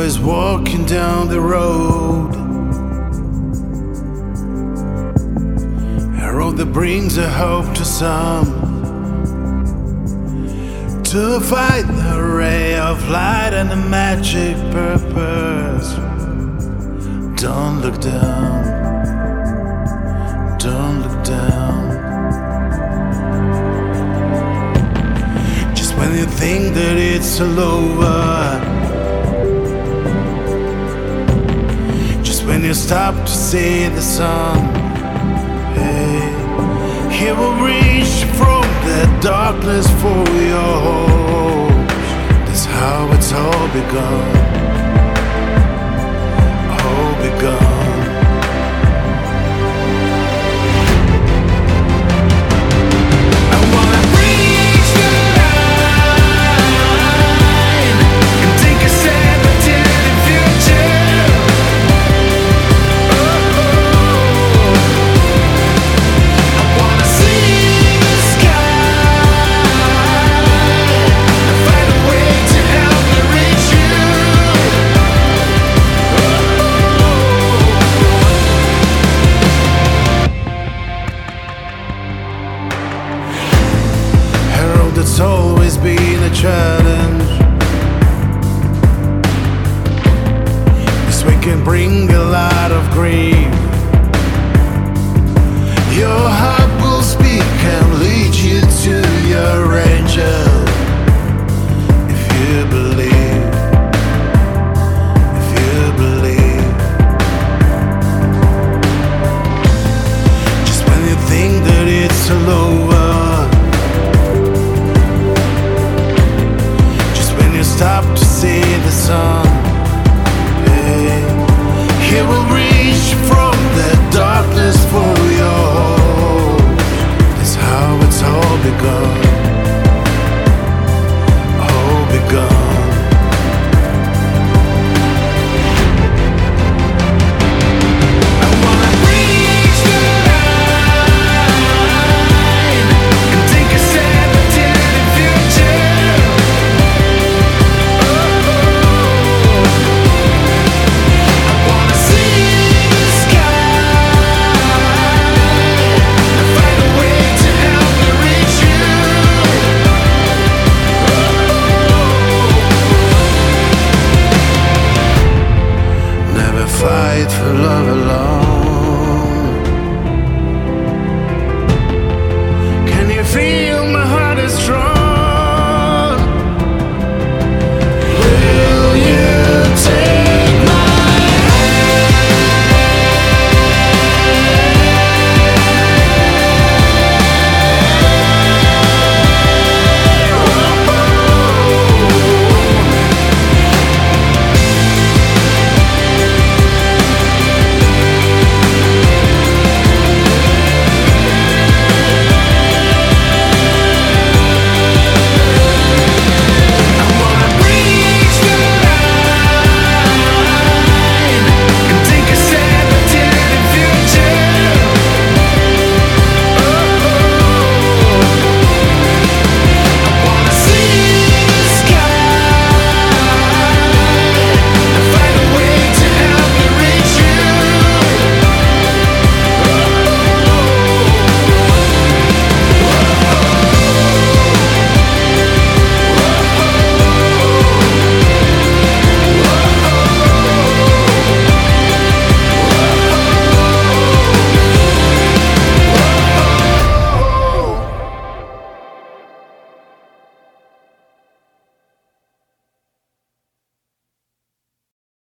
always walking down the road, a road that brings a hope to some, to find the ray of light and the magic purpose. Don't look down, don't look down. Just when you think that it's all over, just when you stop to see the sun, hey, he will reach from the darkness for your hopes. That's how it's all begun. Begun. I wanna reach the line and take a step into the future. Oh, I wanna see the sky and find a way to help me reach you. It's always been a challenge. This way can bring a lot of grief. Your heart will speak and lead you to your angel. If you believe, if you believe. Just when you think that it's all over, stop to see the sun, hey, he will reach from the darkness for your hopes. That's how it's all begun.